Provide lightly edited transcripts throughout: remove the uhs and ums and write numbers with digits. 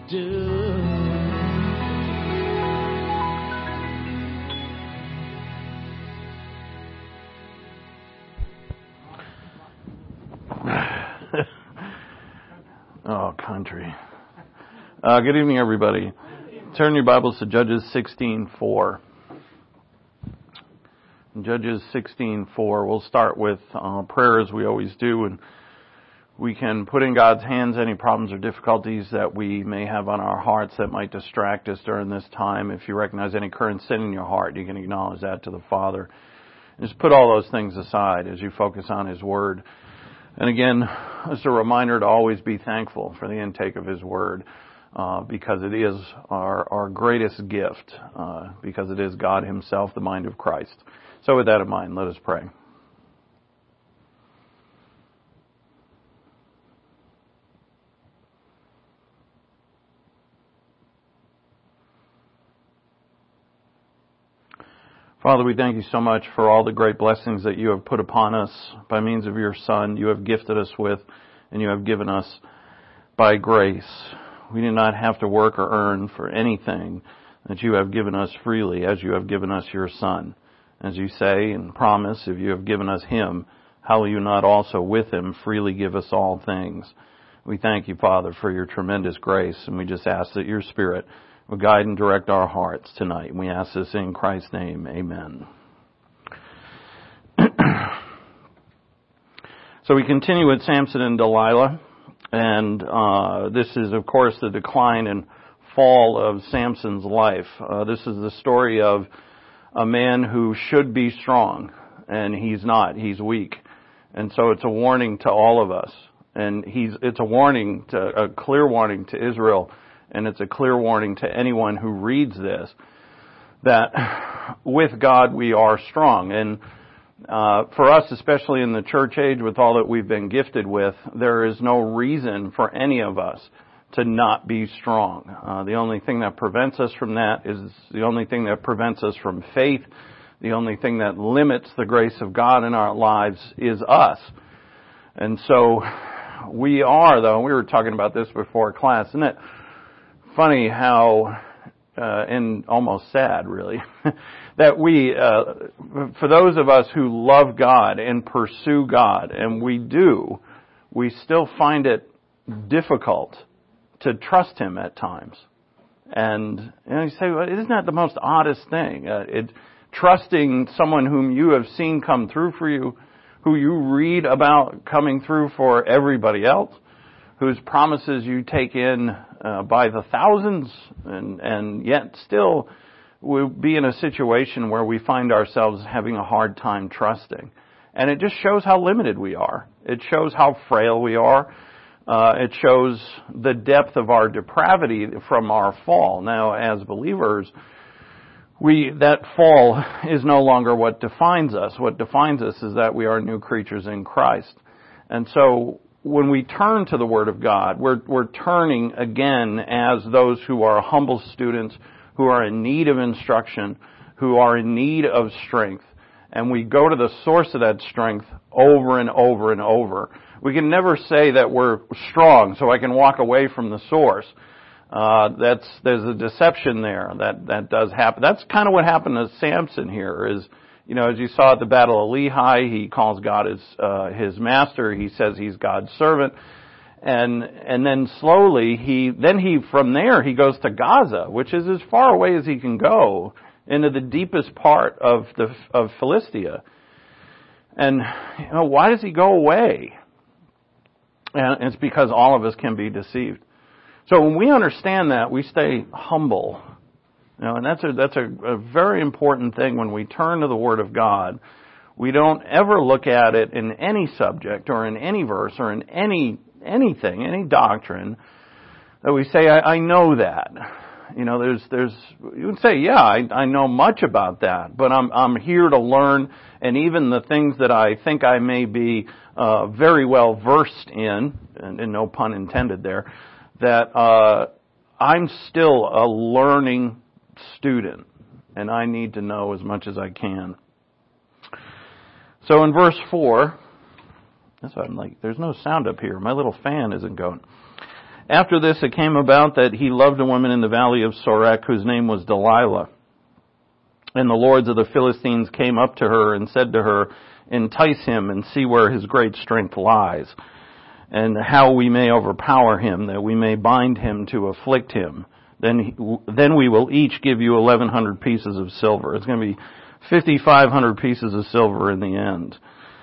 do. Oh, country. Good evening, everybody. Turn your Bibles to Judges 16:4. Judges 16:4. We'll start with prayer as we always do, and we can put in God's hands any problems or difficulties that we may have on our hearts that might distract us during this time. If you recognize any current sin in your heart, you can acknowledge that to the Father. And just put all those things aside as you focus on His Word. And again, just a reminder to always be thankful for the intake of His Word, because it is our greatest gift, because it is God Himself, the mind of Christ. So with that in mind, let us pray. Father, we thank you so much for all the great blessings that you have put upon us by means of your Son. You have gifted us with, and you have given us by grace. We do not have to work or earn for anything that you have given us freely, as you have given us your Son. As you say and promise, if you have given us Him, how will you not also with Him freely give us all things? We thank you, Father, for your tremendous grace, and we just ask that your Spirit will guide and direct our hearts tonight. We ask this in Christ's name. Amen. So we continue with Samson and Delilah. And this is, of course, the decline and fall of Samson's life. This is the story of a man who should be strong, and he's not. He's weak. And so it's a warning to all of us. And it's a clear warning to Israel. And it's a clear warning to anyone who reads this, that with God we are strong. And for us, especially in the church age, with all that we've been gifted with, there is no reason for any of us to not be strong. The only thing that prevents us from that is the only thing that prevents us from faith. The only thing that limits the grace of God in our lives is us. And so we are, though, we were talking about this before class, isn't it funny how, and almost sad really, that we, for those of us who love God and pursue God, and we still find it difficult to trust Him at times. And you say, well, isn't that the most oddest thing? Trusting someone whom you have seen come through for you, who you read about coming through for everybody else, whose promises you take in by the thousands, and yet still we'll be in a situation where we find ourselves having a hard time trusting. And it just shows how limited we are. It shows how frail we are. It shows the depth of our depravity from our fall. Now, as believers, that fall is no longer what defines us. What defines us is that we are new creatures in Christ. And so when we turn to the Word of God, we're turning again as those who are humble students, who are in need of instruction, who are in need of strength. And we go to the source of that strength over and over and over. We can never say that we're strong, so I can walk away from the source. There's a deception there that does happen. That's kind of what happened to Samson here is, as you saw at the Battle of Lehi, he calls God his master. He says he's God's servant. And then slowly from there he goes to Gaza, which is as far away as he can go, into the deepest part of Philistia. And why does he go away? And it's because all of us can be deceived. So when we understand that, we stay humble. And that's a very important thing when we turn to the Word of God. We don't ever look at it in any subject or in any verse or in anything, any doctrine, that we say, I know that. You would say, yeah, I know much about that, but I'm here to learn, and even the things that I think I may be very well versed in, and no pun intended there, that I'm still a learning student, and I need to know as much as I can. So in verse 4, that's why I'm like, there's no sound up here. My little fan isn't going. After this, it came about that he loved a woman in the valley of Sorek, whose name was Delilah. And the lords of the Philistines came up to her and said to her, entice him and see where his great strength lies, and how we may overpower him, that we may bind him to afflict him. Then we will each give you 1,100 pieces of silver. It's going to be 5,500 pieces of silver in the end.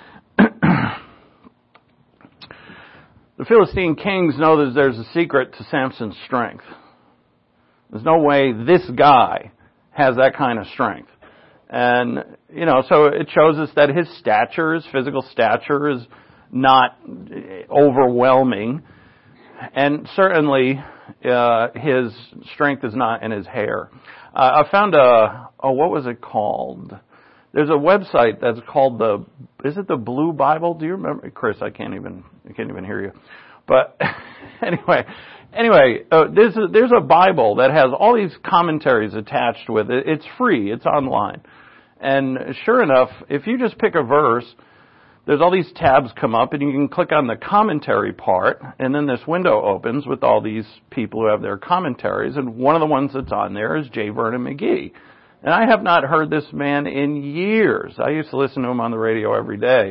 The Philistine kings know that there's a secret to Samson's strength. There's no way this guy has that kind of strength. And, so it shows us that his physical stature is not overwhelming. And certainly, his strength is not in his hair. I found what was it called? There's a website that's called is it the Blue Bible? Do you remember? Chris, I can't even hear you. But anyway, there's a Bible that has all these commentaries attached with it. It's free. It's online. And sure enough, if you just pick a verse, there's all these tabs come up and you can click on the commentary part, and then this window opens with all these people who have their commentaries, and one of the ones that's on there is J. Vernon McGee. And I have not heard this man in years. I used to listen to him on the radio every day.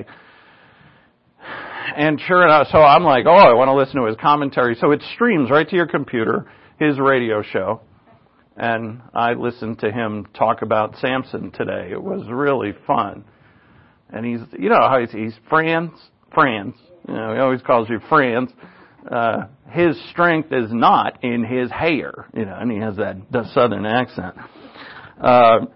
And sure enough, so I'm like, I want to listen to his commentary. So it streams right to your computer, his radio show. And I listened to him talk about Samson today. It was really fun. And he's Franz. He always calls you Franz. His strength is not in his hair, and he has that southern accent. Our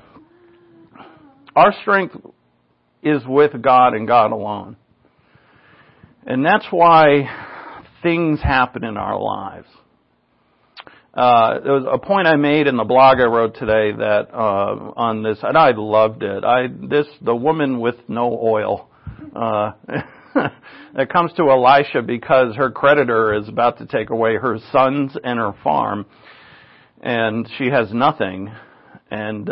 strength is with God and God alone. And that's why things happen in our lives. There was a point I made in the blog I wrote today that on this, and I loved it. The woman with no oil that comes to Elisha because her creditor is about to take away her sons and her farm, and she has nothing. And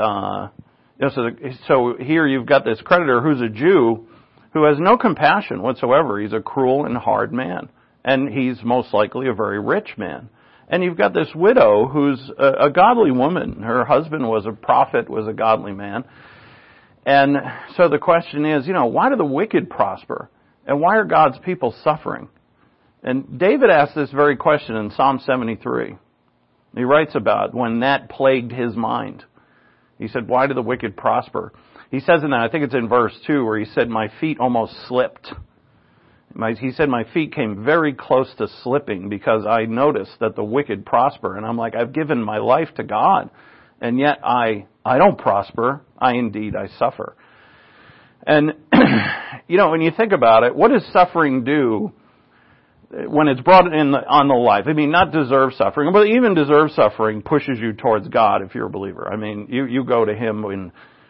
so here you've got this creditor who's a Jew who has no compassion whatsoever. He's a cruel and hard man, and he's most likely a very rich man. And you've got this widow who's a godly woman. Her husband was a prophet, was a godly man. And so the question is, why do the wicked prosper? And why are God's people suffering? And David asked this very question in Psalm 73. He writes about when that plagued his mind. He said, why do the wicked prosper? He says in that, I think it's in verse 2, where he said, my feet almost slipped. He said, my feet came very close to slipping because I noticed that the wicked prosper. And I'm like, I've given my life to God, and yet I don't prosper. I suffer. And, when you think about it, what does suffering do when it's brought on the life? I mean, not deserved suffering, but even deserved suffering pushes you towards God if you're a believer. I mean, you go to Him when,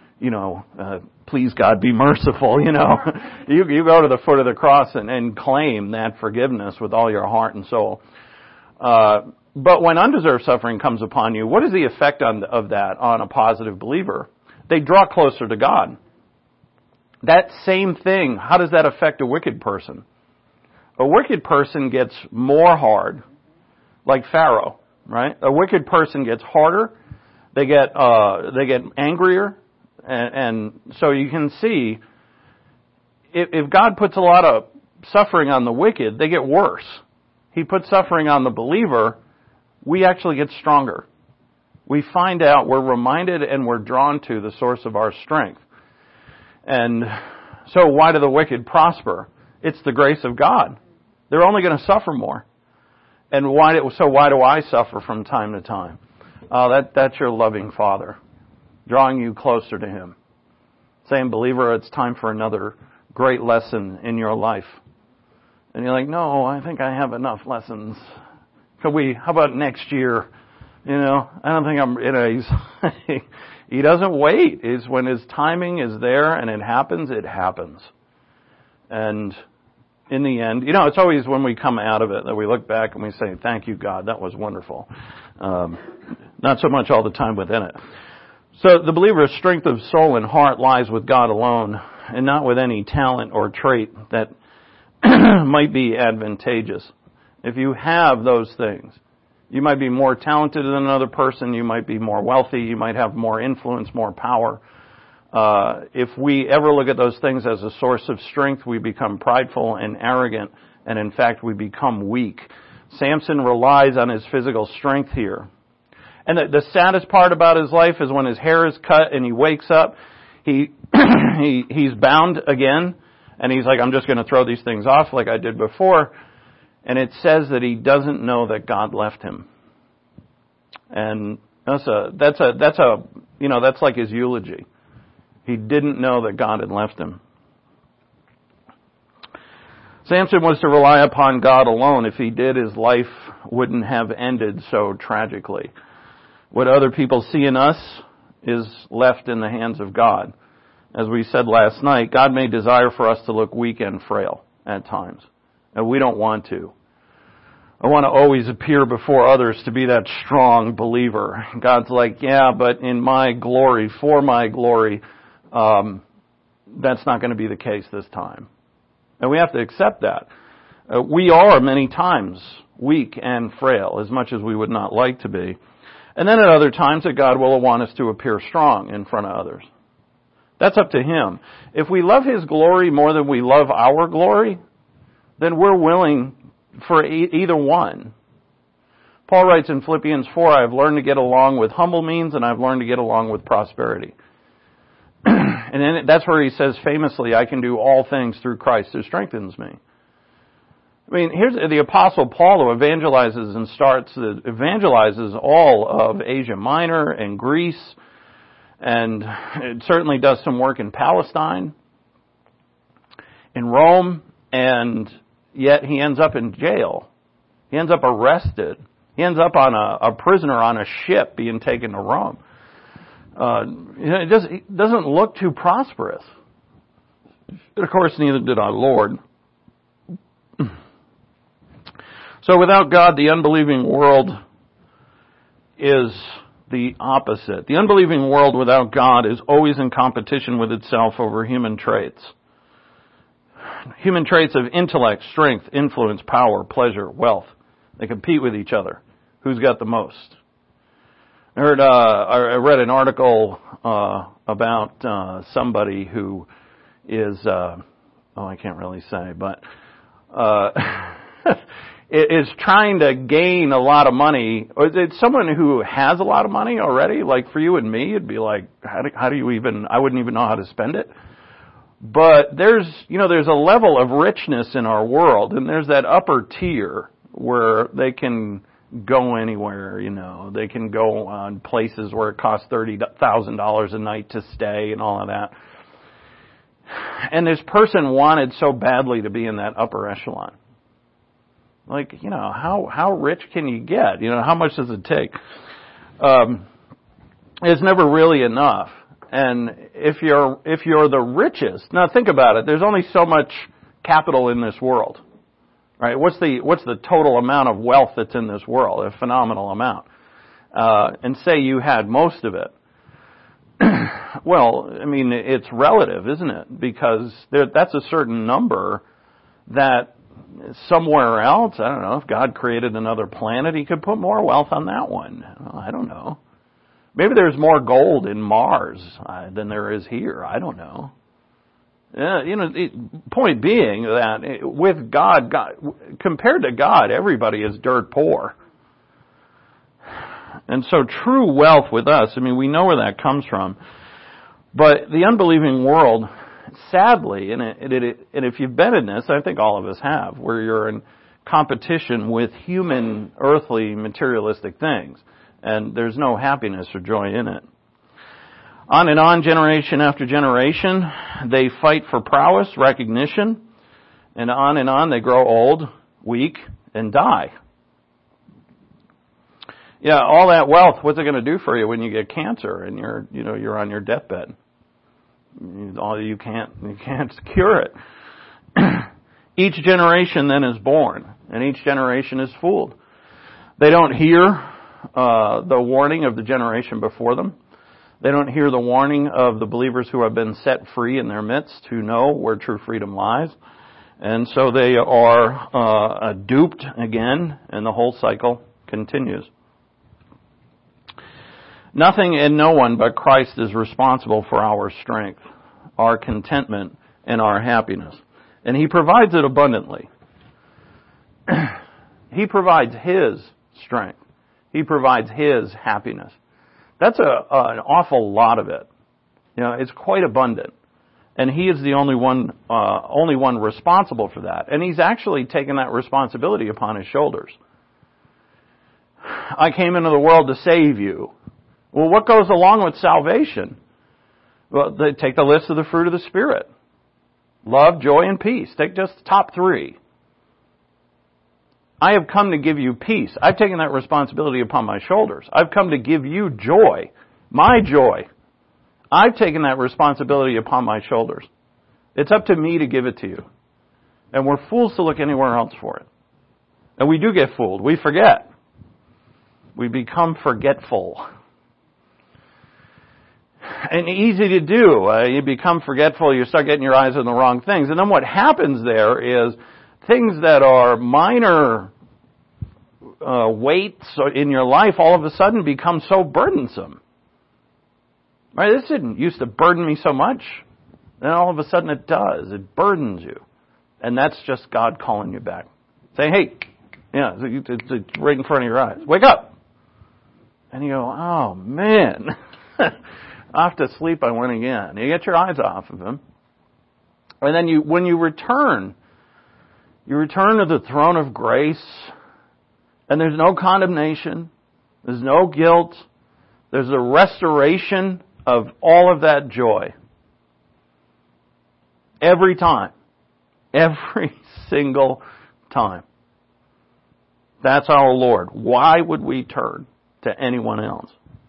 please God, be merciful, You go to the foot of the cross and claim that forgiveness with all your heart and soul. But when undeserved suffering comes upon you, what is the effect of that on a positive believer? They draw closer to God. That same thing, how does that affect a wicked person? A wicked person gets more hard, like Pharaoh, right? A wicked person gets harder. They get angrier. And so you can see, if God puts a lot of suffering on the wicked, they get worse. He puts suffering on the believer, we actually get stronger. We find out, we're reminded and we're drawn to the source of our strength. And so why do the wicked prosper? It's the grace of God. They're only going to suffer more. And why do I suffer from time to time? That's your loving Father, drawing you closer to Him. Saying, believer, it's time for another great lesson in your life. And you're like, no, I think I have enough lessons. How about next year? I don't think He doesn't wait. It's when His timing is there and it happens. And in the end, it's always when we come out of it that we look back and we say, thank you, God, that was wonderful. Not so much all the time within it. So the believer's strength of soul and heart lies with God alone, and not with any talent or trait that might be advantageous. if you have those things, you might be more talented than another person, you might be more wealthy, you might have more influence, more power. If we ever look at those things as a source of strength, we become prideful and arrogant, and in fact, we become weak. Samson relies on his physical strength here. And the saddest part about his life is when his hair is cut and he wakes up, he's bound again, and he's like, I'm just going to throw these things off like I did before. And it says that he doesn't know that God left him. And that's like his eulogy. He didn't know that God had left him. Samson was to rely upon God alone. If he did, his life wouldn't have ended so tragically. What other people see in us is left in the hands of God. As we said last night, God may desire for us to look weak and frail at times. And we don't want to. I want to always appear before others to be that strong believer. God's like, yeah, but in my glory, for my glory, that's not going to be the case this time. And we have to accept that. We are many times weak and frail, as much as we would not like to be. And then at other times that God will want us to appear strong in front of others. That's up to Him. If we love His glory more than we love our glory, then we're willing for either one. Paul writes in Philippians 4, I have learned to get along with humble means and I've learned to get along with prosperity. And then that's where he says famously, I can do all things through Christ who strengthens me. I mean, here's the Apostle Paul who evangelizes all of Asia Minor and Greece, and it certainly does some work in Palestine, in Rome, and yet he ends up in jail. He ends up arrested. He ends up on a prisoner on a ship being taken to Rome. It doesn't look too prosperous. But of course, neither did our Lord. So without God, the unbelieving world is the opposite. The unbelieving world without God is always in competition with itself over human traits. Human traits of intellect, strength, influence, power, pleasure, wealth. They compete with each other. Who's got the most? I read an article about somebody who is, I can't really say, but is trying to gain a lot of money. It's someone who has a lot of money already. Like for you and me, it'd be like, how do you even? I wouldn't even know how to spend it. But there's a level of richness in our world, and there's that upper tier where they can go anywhere, They can go on places where it costs $30,000 a night to stay and all of that. And this person wanted so badly to be in that upper echelon. Like, how rich can you get? How much does it take? It's never really enough. And if you're the richest, now think about it. There's only so much capital in this world, right? What's the total amount of wealth that's in this world? A phenomenal amount. And say you had most of it. Well, I mean, it's relative, isn't it? Because that's a certain number that somewhere else, I don't know, if God created another planet, He could put more wealth on that one. Well, I don't know. Maybe there's more gold in Mars than there is here. I don't know. Point being that with God, compared to God, everybody is dirt poor. And so true wealth with us, I mean, we know where that comes from. But the unbelieving world, sadly, and if you've been in this, I think all of us have, where you're in competition with human, earthly, materialistic things. And there's no happiness or joy in it. On and on, generation after generation, they fight for prowess, recognition, and on they grow old, weak, and die. Yeah, all that wealth, what's it going to do for you when you get cancer and you're on your deathbed? You can't cure it. Each generation then is born, and each generation is fooled. They don't hear the warning of the generation before them. They don't hear the warning of the believers who have been set free in their midst, who know where true freedom lies. And so they are duped again, and the whole cycle continues. Nothing and no one but Christ is responsible for our strength, our contentment, and our happiness. And He provides it abundantly. He provides His strength. He provides His happiness. That's an awful lot of it. It's quite abundant. And He is the only one responsible for that. And He's actually taken that responsibility upon His shoulders. I came into the world to save you. Well, what goes along with salvation? Well, they take the list of the fruit of the Spirit. Love, joy, and peace. Take just the top 3. I have come to give you peace. I've taken that responsibility upon my shoulders. I've come to give you joy. My joy. I've taken that responsibility upon my shoulders. It's up to me to give it to you. And we're fools to look anywhere else for it. And we do get fooled. We forget. We become forgetful. And easy to do. You become forgetful, you start getting your eyes on the wrong things. And then what happens there is things that are minor weights in your life all of a sudden become so burdensome. Right? This didn't used to burden me so much. Then all of a sudden it does. It burdens you. And that's just God calling you back. Saying, hey, it's right in front of your eyes. Wake up! And you go, oh man. Off to sleep I went again. You get your eyes off of Him. And then when you return to the throne of grace, and there's no condemnation, there's no guilt, there's a restoration of all of that joy. Every time. Every single time. That's our Lord. Why would we turn to anyone else?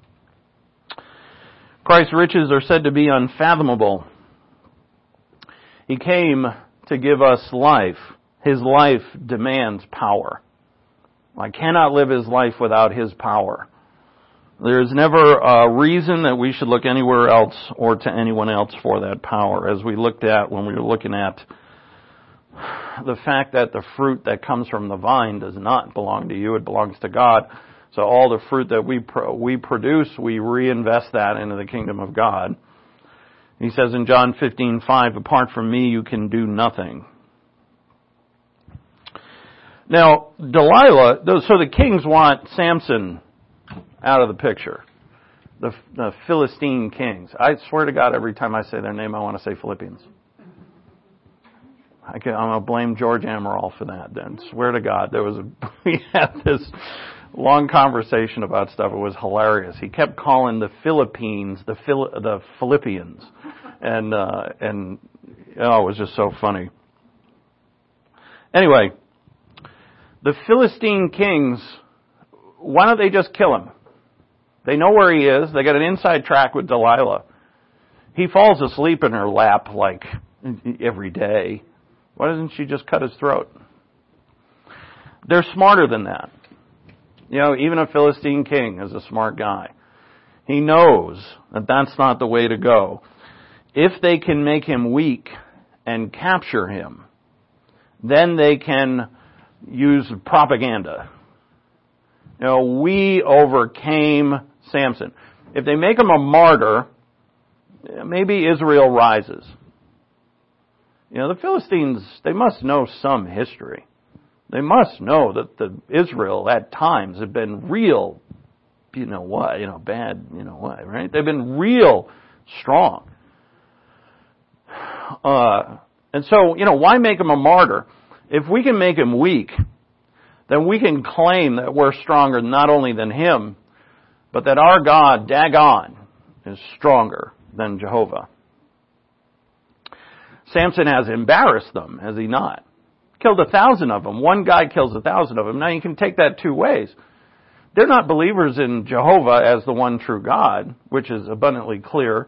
Christ's riches are said to be unfathomable. He came to give us life. His life demands power. I cannot live His life without His power. There is never a reason that we should look anywhere else or to anyone else for that power. As we looked at when we were looking at the fact that the fruit that comes from the vine does not belong to you, it belongs to God. So all the fruit that we produce, we reinvest that into the kingdom of God. He says in John 15:5, apart from me you can do nothing. Now, Delilah, so the kings want Samson out of the picture. The Philistine kings. I swear to God, every time I say their name, I want to say Philippians. I'm going to blame George Amaral for that then. Swear to God, we had this long conversation about stuff. It was hilarious. He kept calling the Philippines the Philippians. And it was just so funny. Anyway, the Philistine kings, why don't they just kill him? They know where he is. They got an inside track with Delilah. He falls asleep in her lap like every day. Why doesn't she just cut his throat? They're smarter than that. Even a Philistine king is a smart guy. He knows that that's not the way to go. If they can make him weak and capture him, then they can use propaganda. We overcame Samson. If they make him a martyr, maybe Israel rises. The Philistines, they must know some history. They must know that Israel at times have been real, bad, right? They've been real strong. And so, why make him a martyr? If we can make him weak, then we can claim that we're stronger not only than him, but that our God, Dagon, is stronger than Jehovah. Samson has embarrassed them, has he not? Killed 1,000 of them. One guy kills 1,000 of them. Now you can take that two ways. They're not believers in Jehovah as the one true God, which is abundantly clear.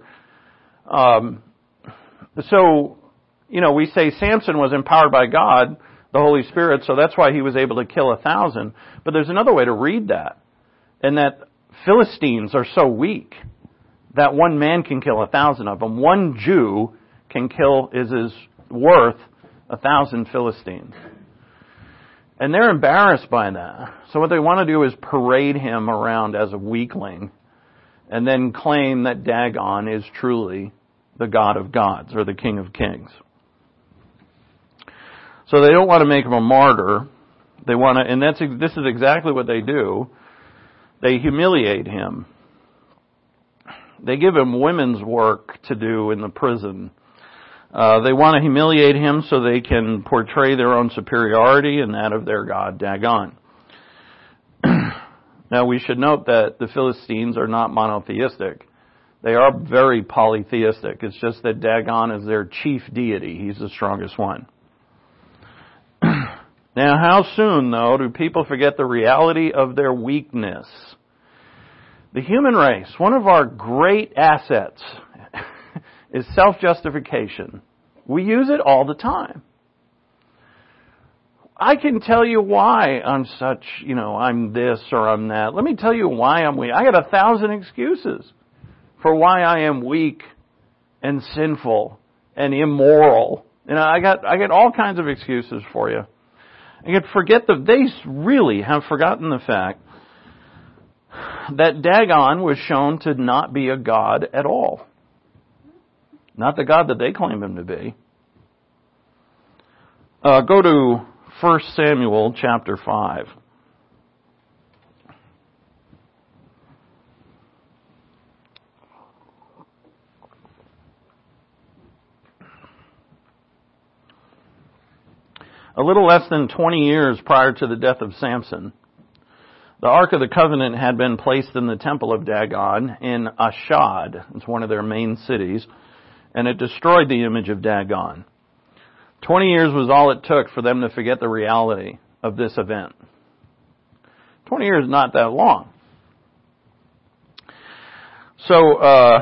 So, we say Samson was empowered by God, the Holy Spirit, so that's why he was able to kill 1,000. But there's another way to read that. And that Philistines are so weak that one man can kill 1,000 of them. One Jew is worth 1,000 Philistines. And they're embarrassed by that. So what they want to do is parade him around as a weakling and then claim that Dagon is truly the God of gods or the King of kings. So they don't want to make him a martyr. They want to, and this is exactly what they do. They humiliate him. They give him women's work to do in the prison. They want to humiliate him so they can portray their own superiority and that of their god Dagon. Now we should note that the Philistines are not monotheistic. They are very polytheistic. It's just that Dagon is their chief deity. He's the strongest one. Now how soon, though, do people forget the reality of their weakness? The human race, one of our great assets is self-justification. We use it all the time. I can tell you why I'm such, I'm this or I'm that. Let me tell you why I'm weak. I got 1,000 excuses for why I am weak and sinful and immoral. I got all kinds of excuses for you. They really have forgotten the fact that Dagon was shown to not be a god at all. Not the God that they claim him to be. Go to 1 Samuel chapter 5. A little less than 20 years prior to the death of Samson, the Ark of the Covenant had been placed in the temple of Dagon in Ashdod. It's one of their main cities. And it destroyed the image of Dagon. 20 years was all it took for them to forget the reality of this event. 20 years is not that long. So,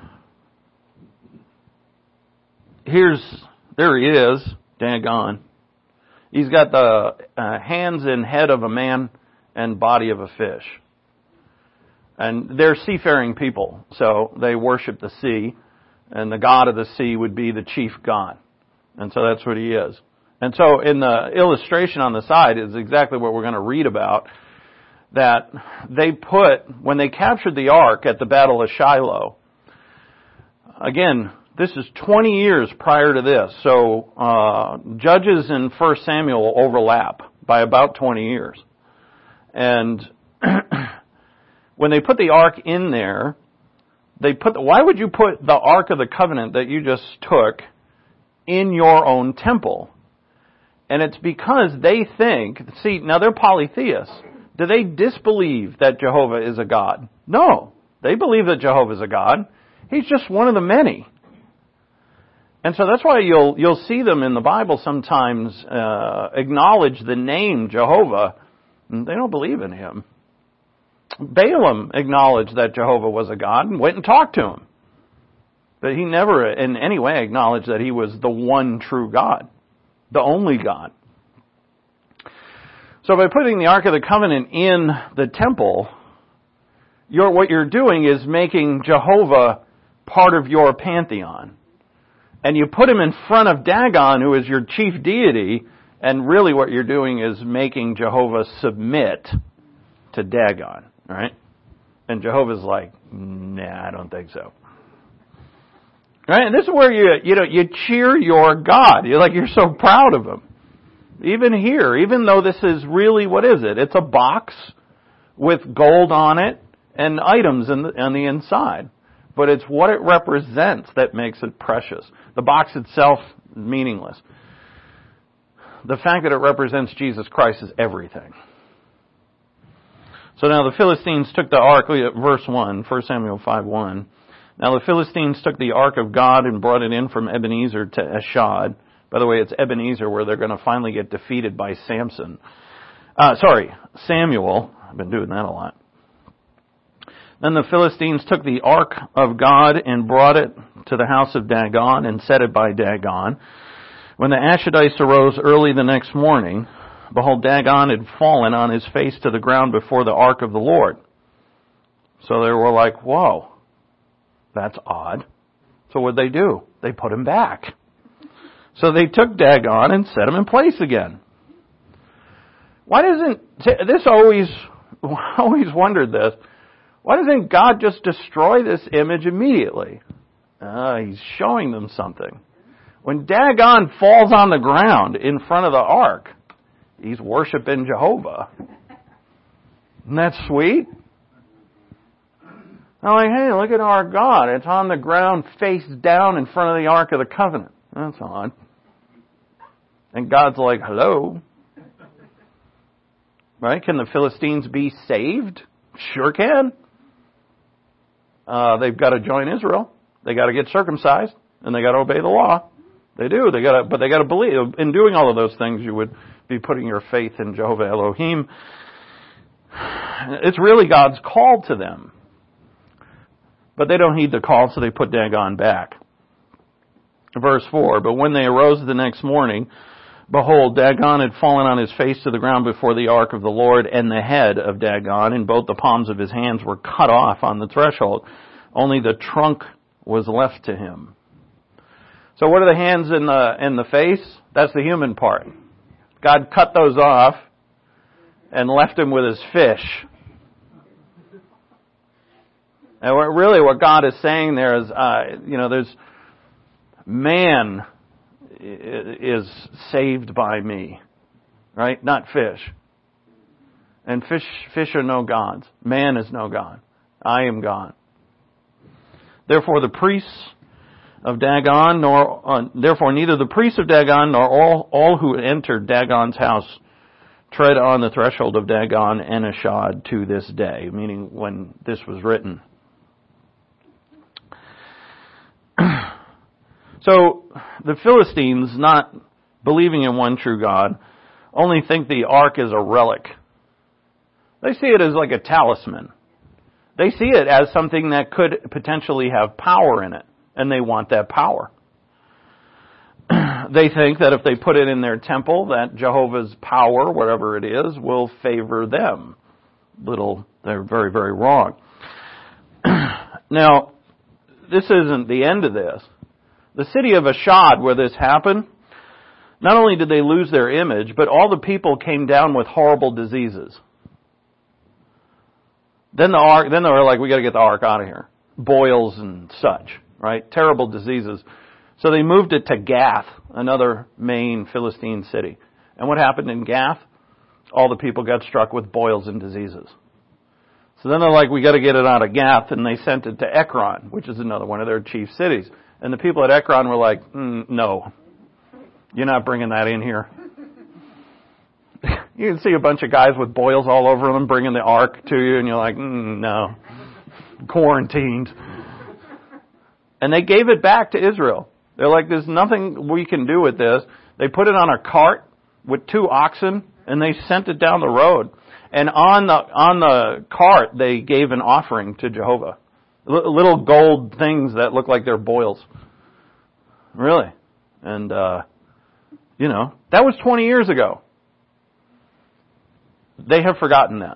there he is, Dagon. He's got the hands and head of a man and body of a fish. And they're seafaring people, so they worship the sea. And the god of the sea would be the chief god. And so that's what he is. And so in the illustration on the side is exactly what we're going to read about. That when they captured the ark at the Battle of Shiloh, again, this is 20 years prior to this. So Judges and 1 Samuel overlap by about 20 years. And when they put the ark in there, why would you put the Ark of the Covenant that you just took in your own temple? And it's because they think, now they're polytheists. Do they disbelieve that Jehovah is a God? No. They believe that Jehovah is a God. He's just one of the many. And so that's why you'll see them in the Bible sometimes acknowledge the name Jehovah. And they don't believe in him. Balaam acknowledged that Jehovah was a God and went and talked to him. But he never in any way acknowledged that he was the one true God, the only God. So by putting the Ark of the Covenant in the temple, what you're doing is making Jehovah part of your pantheon. And you put him in front of Dagon, who is your chief deity, and really what you're doing is making Jehovah submit to Dagon, right? And Jehovah's like, nah, I don't think so. Right? And this is where you cheer your God. You're so proud of him. Even here, even though this is really, what is it? It's a box with gold on it and items on the inside. But it's what it represents that makes it precious. The box itself is meaningless. The fact that it represents Jesus Christ is everything. So now the Philistines took the ark, verse 1, 1 Samuel 5:1. Now the Philistines took the ark of God and brought it in from Ebenezer to Ashdod. By the way, it's Ebenezer where they're going to finally get defeated by Samuel. I've been doing that a lot. Then the Philistines took the ark of God and brought it to the house of Dagon and set it by Dagon. When the Ashdodites arose early the next morning, behold, Dagon had fallen on his face to the ground before the ark of the Lord. So they were like, whoa, that's odd. So what'd they do? They put him back. So they took Dagon and set him in place again. Why doesn't, this always wondered this, why doesn't God just destroy this image immediately? He's showing them something. When Dagon falls on the ground in front of the ark, he's worshiping Jehovah. Isn't that sweet? I'm like, hey, look at our God. It's on the ground face down in front of the Ark of the Covenant. That's odd. And God's like, hello? Right? Can the Philistines be saved? Sure can. They've got to join Israel. They got to get circumcised. And they got to obey the law. They do. But they got to believe. In doing all of those things, you would be putting your faith in Jehovah Elohim. It's really God's call to them. But they don't heed the call, so they put Dagon back. Verse 4, but when they arose the next morning, behold, Dagon had fallen on his face to the ground before the ark of the Lord, and the head of Dagon and both the palms of his hands were cut off on the threshold. Only the trunk was left to him. So what are the hands and the face? That's the human part. God cut those off and left him with his fish. And really what God is saying there is, there's man is saved by me, right? Not fish. And fish are no gods. Man is no God. I am God. Therefore the priests of Dagon, therefore neither the priests of Dagon nor all who entered Dagon's house tread on the threshold of Dagon and Ashad to this day, meaning when this was written. So, the Philistines, not believing in one true God, only think the ark is a relic. They see it as like a talisman. They see it as something that could potentially have power in it, and they want that power. They think that if they put it in their temple, that Jehovah's power, whatever it is, will favor them. They're very, very wrong. Now, this isn't the end of this. The city of Ashad, where this happened, not only did they lose their image, but all the people came down with horrible diseases. Then they were like, we got to get the ark out of here. Boils and such, right? Terrible diseases. So they moved it to Gath, another main Philistine city. And what happened in Gath? All the people got struck with boils and diseases. So then they're like, we got to get it out of Gath, and they sent it to Ekron, which is another one of their chief cities. And the people at Ekron were like, no, you're not bringing that in here. You can see a bunch of guys with boils all over them bringing the ark to you, and you're like, no, quarantined. And they gave it back to Israel. They're like, there's nothing we can do with this. They put it on a cart with 2 oxen, and they sent it down the road. And on the cart, they gave an offering to Jehovah. Little gold things that look like they're boils. Really. And, that was 20 years ago. They have forgotten that.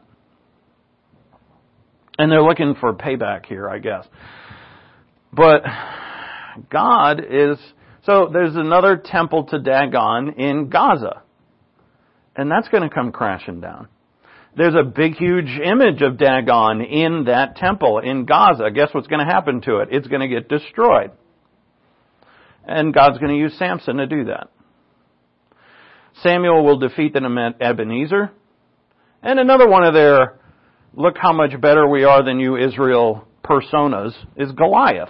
And they're looking for payback here, I guess. But God is... So there's another temple to Dagon in Gaza. And that's going to come crashing down. There's a big, huge image of Dagon in that temple in Gaza. Guess what's going to happen to it? It's going to get destroyed. And God's going to use Samson to do that. Samuel will defeat the Ebenezer. And another one of their, look how much better we are than you, Israel, personas is Goliath.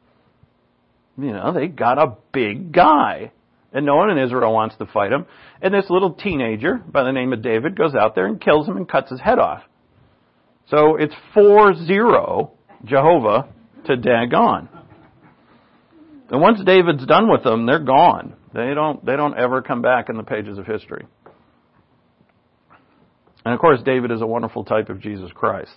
They got a big guy. And no one in Israel wants to fight him. And this little teenager by the name of David goes out there and kills him and cuts his head off. So it's 4-0 Jehovah to Dagon. And once David's done with them, they're gone. They don't ever come back in the pages of history. And of course, David is a wonderful type of Jesus Christ.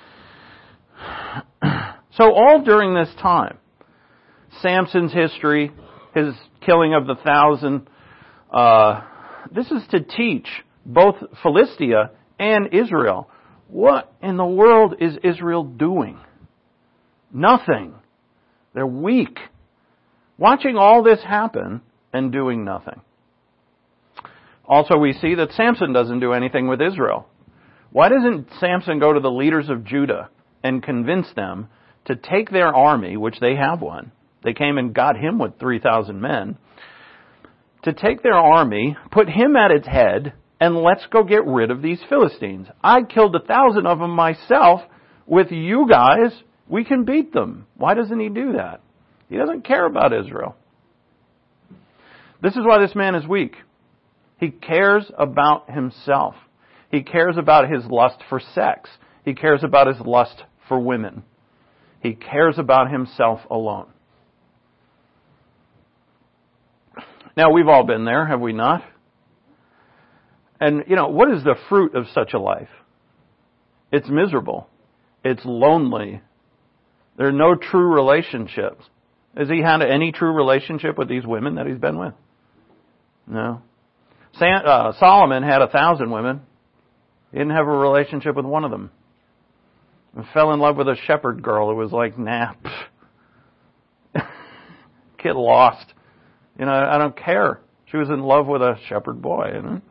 So all during this time, Samson's history, his killing of the 1,000, this is to teach both Philistia and Israel. What in the world is Israel doing? Nothing. They're weak. Watching all this happen, and doing nothing. Also, we see that Samson doesn't do anything with Israel. Why doesn't Samson go to the leaders of Judah and convince them to take their army, which they have one? They came and got him with 3,000 men. To take their army, put him at its head, and let's go get rid of these Philistines. I killed 1,000 of them myself. With you guys, we can beat them. Why doesn't he do that? He doesn't care about Israel. This is why this man is weak. He cares about himself. He cares about his lust for sex. He cares about his lust for women. He cares about himself alone. Now, we've all been there, have we not? And, what is the fruit of such a life? It's miserable. It's lonely. There are no true relationships. Has he had any true relationship with these women that he's been with? No. Solomon had 1,000 women. He didn't have a relationship with one of them. He fell in love with a shepherd girl who was like, nah. Kid lost. I don't care. She was in love with a shepherd boy.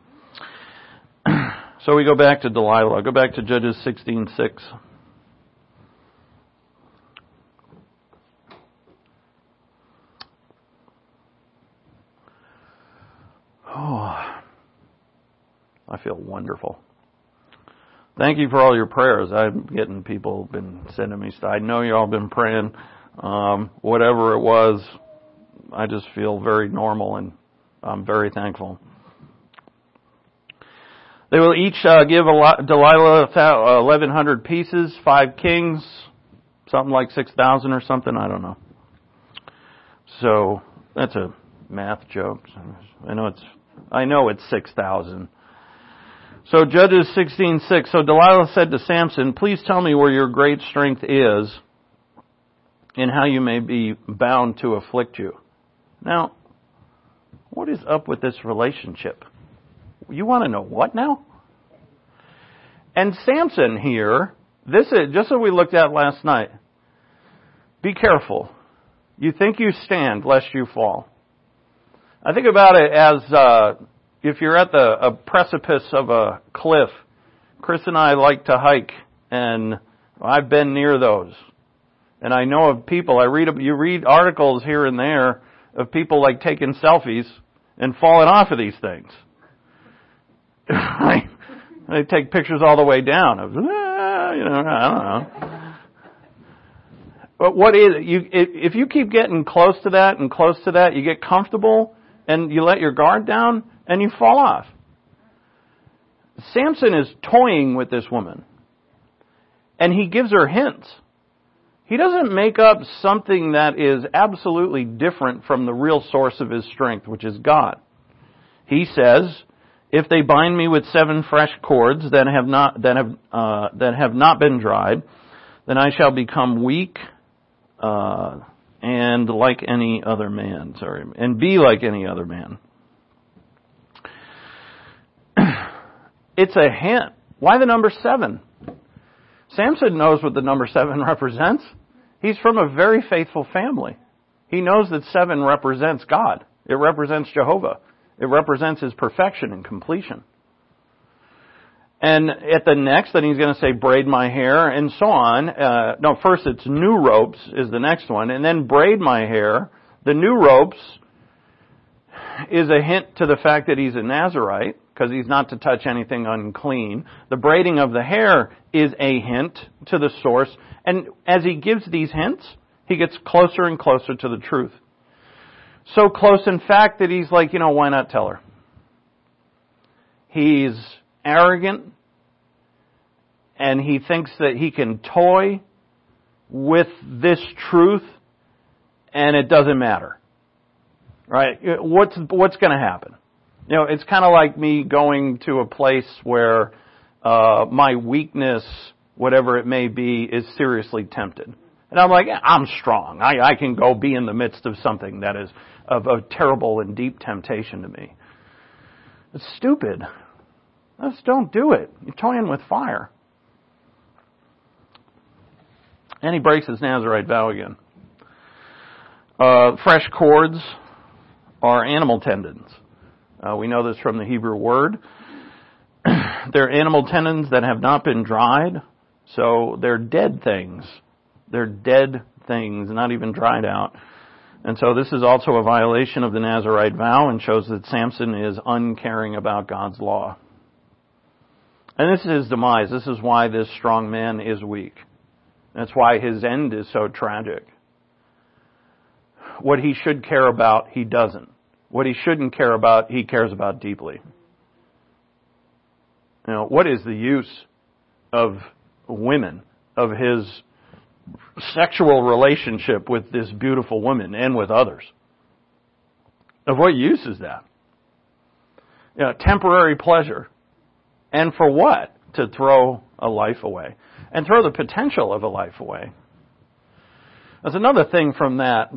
So we go back to Delilah. Go back to Judges 16:6. Oh, I feel wonderful. Thank you for all your prayers. I'm getting people been sending me stuff. I know you all been praying. Whatever it was, I just feel very normal, and I'm very thankful. They will each give Delilah 1,100 pieces, 5 kings, something like 6,000 or something. I don't know. So that's a math joke. I know it's 6,000. So Judges 16:6. So Delilah said to Samson, "Please tell me where your great strength is, and how you may be bound to afflict you." Now, what is up with this relationship? You want to know what now? And Samson here, this is just what we looked at last night. Be careful. You think you stand, lest you fall. I think about it as if you're at a precipice of a cliff. Chris and I like to hike, and I've been near those. And I know of people, you read articles here and there of people like taking selfies and falling off of these things. They take pictures all the way down of, I don't know. But what is it? If you keep getting close to that and close to that, you get comfortable and you let your guard down and you fall off. Samson is toying with this woman, and he gives her hints. He doesn't make up something that is absolutely different from the real source of his strength, which is God. He says, "If they bind me with 7 fresh cords that have not been dried, then I shall become weak and like any other man." And be like any other man. It's a hint. Why the number 7? Samson knows what the number 7 represents. He's from a very faithful family. He knows that 7 represents God. It represents Jehovah. It represents His perfection and completion. And at the next, then he's going to say, braid my hair, and so on. First it's new ropes is the next one, and then braid my hair. The new ropes is a hint to the fact that he's a Nazirite, because he's not to touch anything unclean. The braiding of the hair is a hint to the source. And as he gives these hints, he gets closer and closer to the truth. So close, in fact, that he's like, why not tell her? He's arrogant, and he thinks that he can toy with this truth, and it doesn't matter. Right? What's going to happen? It's kind of like me going to a place where my weakness, whatever it may be, is seriously tempted. And I'm like, I'm strong. I can go be in the midst of something that is of a terrible and deep temptation to me. It's stupid. Just don't do it. You're toying with fire. And he breaks his Nazirite vow again. Fresh cords. are animal tendons. We know this from the Hebrew word. They're animal tendons that have not been dried, so they're dead things. They're dead things, not even dried out. And so this is also a violation of the Nazirite vow and shows that Samson is uncaring about God's law. And this is his demise. This is why this strong man is weak. That's why his end is so tragic. What he should care about, he doesn't. What he shouldn't care about, he cares about deeply. You know, what is the use of women, of his sexual relationship with this beautiful woman and with others? Of what use is that? You know, temporary pleasure. And for what? To throw a life away. And throw the potential of a life away. There's another thing from that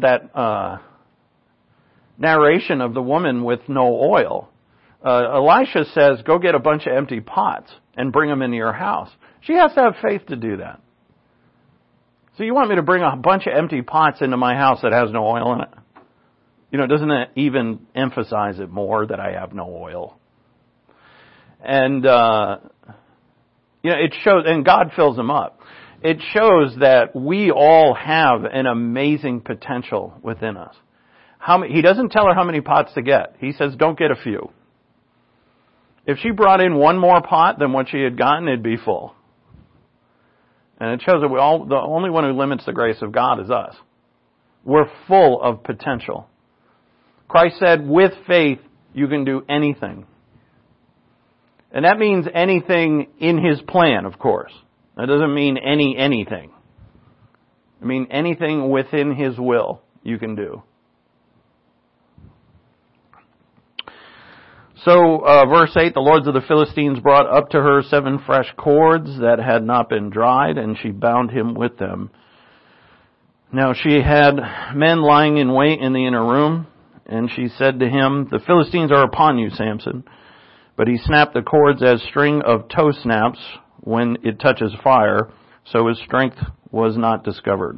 narration of the woman with no oil. Elisha says, go get a bunch of empty pots and bring them into your house. She has to have faith to do that. So you want me to bring a bunch of empty pots into my house that has no oil in it? You know, doesn't it even emphasize it more that I have no oil? And, it shows, and God fills them up. It shows that we all have an amazing potential within us. He doesn't tell her how many pots to get. He says, don't get a few. If she brought in one more pot than what she had gotten, it'd be full. And it shows that the only one who limits the grace of God is us. We're full of potential. Christ said, with faith, you can do anything. And that means anything in His plan, of course. That doesn't mean anything. I mean anything within His will you can do. So, verse 8, the lords of the Philistines brought up to her 7 fresh cords that had not been dried, and she bound him with them. Now she had men lying in wait in the inner room, and she said to him, the Philistines are upon you, Samson. But he snapped the cords as string of tow snaps when it touches fire, so his strength was not discovered.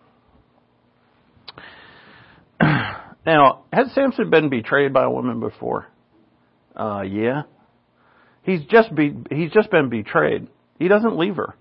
Now, has Samson been betrayed by a woman before? Yeah. He's just been betrayed. He doesn't leave her.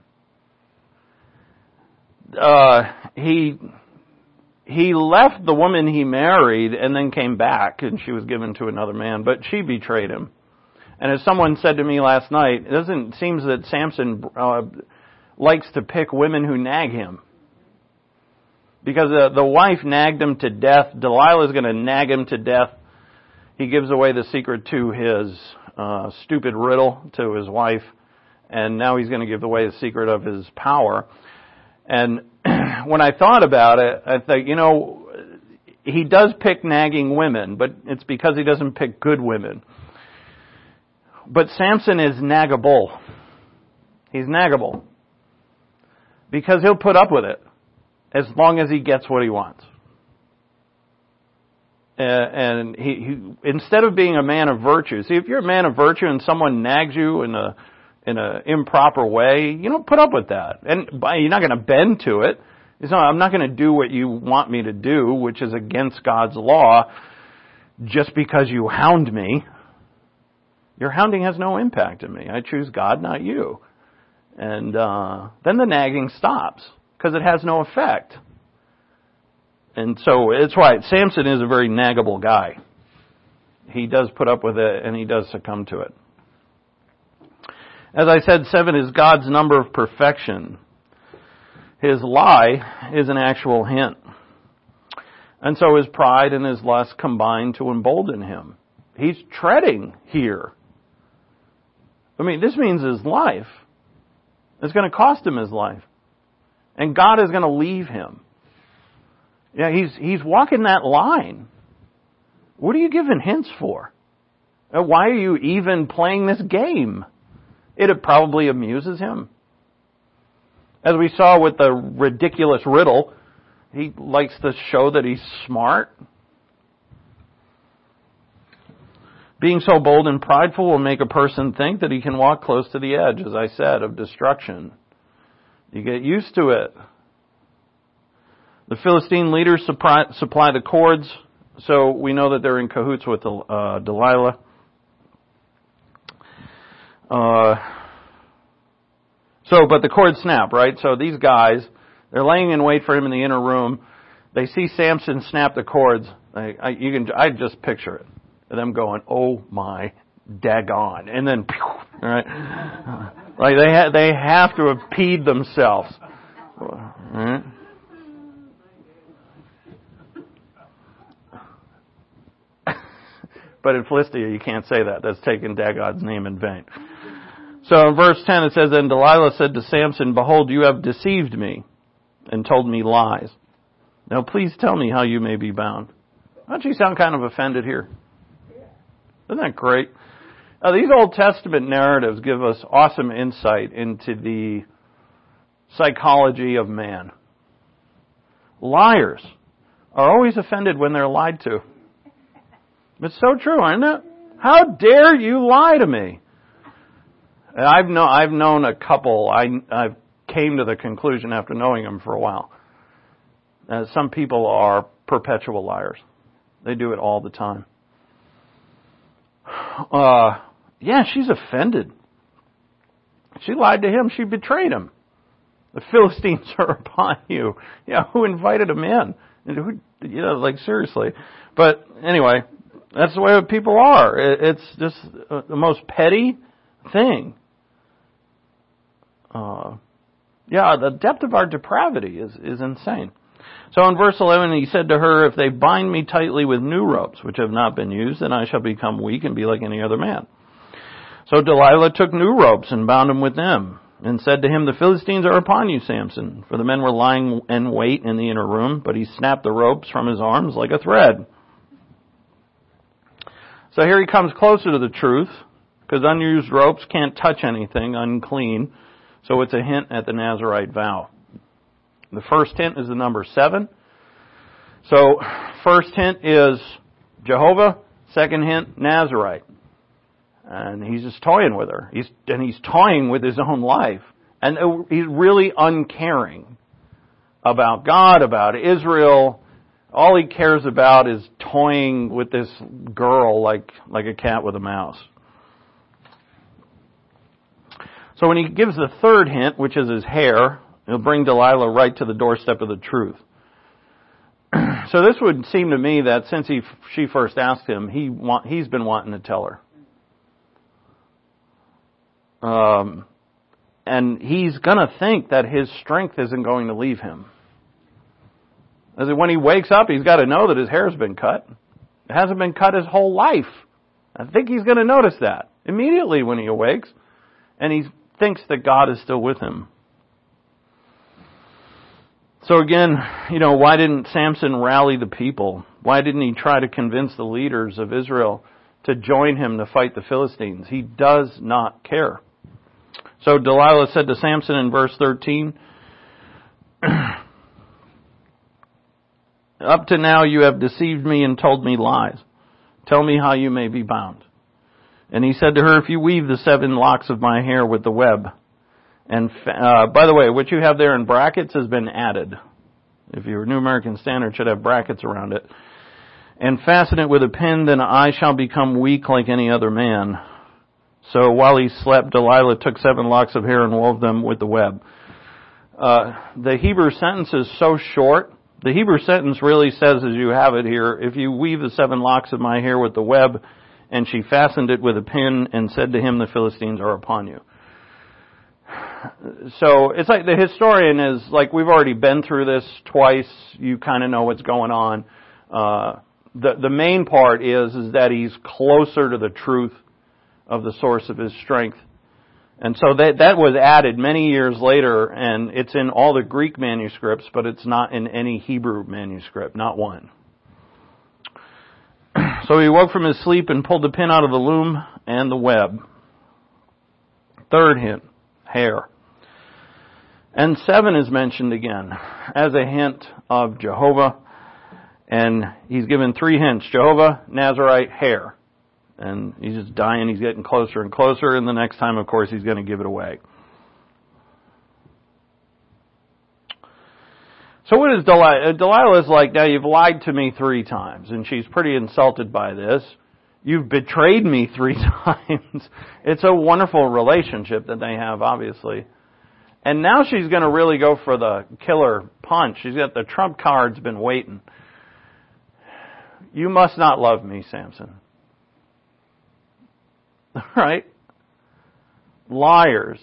He left the woman he married and then came back, and she was given to another man, but she betrayed him. And as someone said to me last night, it seems that Samson likes to pick women who nag him. Because the wife nagged him to death. Delilah's going to nag him to death. He gives away the secret to his stupid riddle to his wife. And now he's going to give away the secret of his power. And when I thought about it, I thought, he does pick nagging women, but it's because he doesn't pick good women. But Samson is naggable. He's naggable. Because he'll put up with it as long as he gets what he wants. And he instead of being a man of virtue, see, if you're a man of virtue and someone nags you in a improper way, you don't put up with that. And you're not going to bend to it. I'm not going to do what you want me to do, which is against God's law, just because you hound me. Your hounding has no impact on me. I choose God, not you. And then the nagging stops, because it has no effect. And so it's right. Samson is a very naggable guy. He does put up with it, and he does succumb to it. As I said, 7 is God's number of perfection. His lie is an actual hint. And so his pride and his lust combine to embolden him. He's treading here. I mean, this means his life. It's going to cost him his life. And God is going to leave him. Yeah, he's walking that line. What are you giving hints for? Why are you even playing this game? It probably amuses him. As we saw with the ridiculous riddle, he likes to show that he's smart. Being so bold and prideful will make a person think that he can walk close to the edge, as I said, of destruction. You get used to it. The Philistine leaders supply the cords So we know that they're in cahoots with Delilah. But the cords snap, right? So these guys, they're laying in wait for him in the inner room. They see Samson snap the cords. I just picture it. Them going, oh my daggone. And then, right? Like they have to have peed themselves. Right? But in Philistia, you can't say that. That's taking Dagon's name in vain. So in verse 10 it says, Then Delilah said to Samson, Behold, you have deceived me and told me lies. Now please tell me how you may be bound. Don't you sound kind of offended here? Isn't that great? Now, these Old Testament narratives give us awesome insight into the psychology of man. Liars are always offended when they're lied to. It's so true, isn't it? How dare you lie to me? And I've known a couple. I've came to the conclusion after knowing them for a while. Some people are perpetual liars. They do it all the time. Yeah, she's offended. She lied to him. She betrayed him. The Philistines are upon you. Yeah, who invited him in? And who, seriously. But anyway, that's the way people are. It's just the most petty thing. The depth of our depravity is insane. So in verse 11, he said to her, If they bind me tightly with new ropes, which have not been used, then I shall become weak and be like any other man. So Delilah took new ropes and bound him with them, and said to him, The Philistines are upon you, Samson. For the men were lying in wait in the inner room, but he snapped the ropes from his arms like a thread. So here he comes closer to the truth, because unused ropes can't touch anything unclean. So it's a hint at the Nazirite vow. The first hint is the number 7. So first hint is Jehovah. Second hint, Nazirite. And he's just toying with her. He's toying with his own life. And he's really uncaring about God, about Israel. All he cares about is toying with this girl like a cat with a mouse. So when he gives the third hint, which is his hair, he'll bring Delilah right to the doorstep of the truth. So this would seem to me that since she first asked him, he's been wanting to tell her. And he's going to think that his strength isn't going to leave him. As when he wakes up, he's got to know that his hair's been cut. It hasn't been cut his whole life. I think he's going to notice that immediately when he awakes. And he thinks that God is still with him. So again, why didn't Samson rally the people? Why didn't he try to convince the leaders of Israel to join him to fight the Philistines? He does not care. So Delilah said to Samson in verse 13, Up to now you have deceived me and told me lies. Tell me how you may be bound. And he said to her, If you weave the 7 locks of my hair with the web, and by the way, what you have there in brackets has been added. If your New American Standard should have brackets around it. And fasten it with a pin, then I shall become weak like any other man. So while he slept, Delilah took 7 locks of hair and wove them with the web. The Hebrew sentence is so short. The Hebrew sentence really says, as you have it here, if you weave the 7 locks of my hair with the web, and she fastened it with a pin and said to him, The Philistines are upon you. So it's like the historian is like, we've already been through this twice. You kind of know what's going on. The main part is that he's closer to the truth of the source of his strength. And so that was added many years later, and it's in all the Greek manuscripts, but it's not in any Hebrew manuscript, not one. So he woke from his sleep and pulled the pin out of the loom and the web. Third hint, hair. And 7 is mentioned again as a hint of Jehovah. And he's given 3 hints, Jehovah, Nazirite, hair. And he's just dying, he's getting closer and closer, and the next time, of course, he's going to give it away. So what is Delilah? Delilah is like, now you've lied to me 3 times, and she's pretty insulted by this. You've betrayed me 3 times. It's a wonderful relationship that they have, obviously. And now she's going to really go for the killer punch. She's got the trump cards been waiting. You must not love me, Samson. Right? Liars.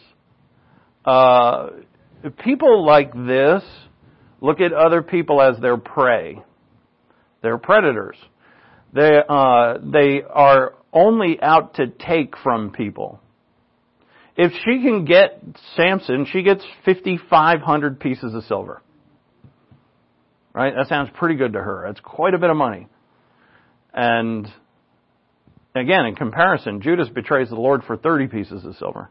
People like this look at other people as their prey. They're predators. They are only out to take from people. If she can get Samson, she gets 5,500 pieces of silver. Right? That sounds pretty good to her. That's quite a bit of money. And again, in comparison, Judas betrays the Lord for 30 pieces of silver.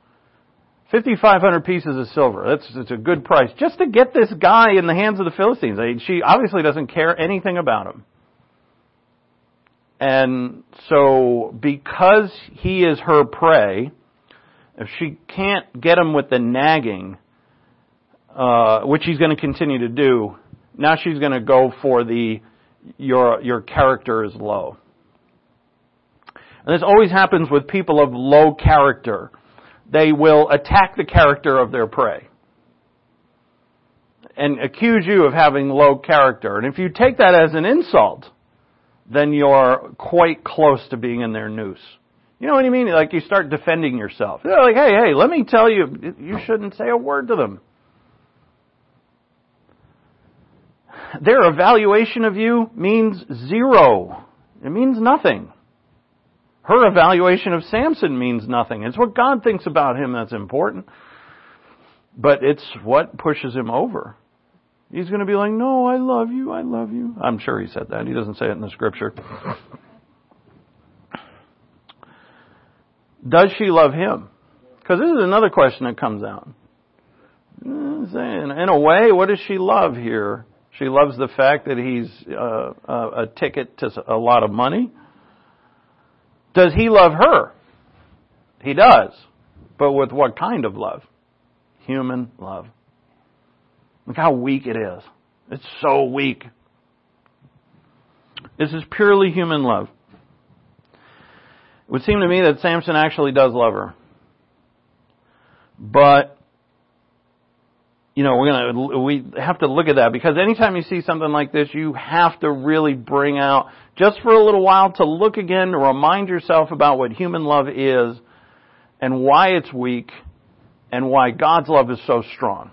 5,500 pieces of silver. That's a good price. Just to get this guy in the hands of the Philistines. She obviously doesn't care anything about him. And so, because he is her prey, if she can't get him with the nagging, which she's going to continue to do, now she's going to go for your character is low. And this always happens with people of low character. They will attack the character of their prey and accuse you of having low character. And if you take that as an insult, then you're quite close to being in their noose. You know what I mean? Like you start defending yourself. They're like, hey, let me tell you, you shouldn't say a word to them. Their evaluation of you means 0. It means nothing. Her evaluation of Samson means nothing. It's what God thinks about him that's important. But it's what pushes him over. He's going to be like, no, I love you, I love you. I'm sure he said that. He doesn't say it in the scripture. Does she love him? Because this is another question that comes out. In a way, what does she love here? She loves the fact that he's a ticket to a lot of money. Does he love her? He does. But with what kind of love? Human love. Look how weak it is. It's so weak. This is purely human love. It would seem to me that Samson actually does love her. But, we have to look at that, because anytime you see something like this, you have to really bring out, just for a little while, to look again, to remind yourself about what human love is and why it's weak and why God's love is so strong.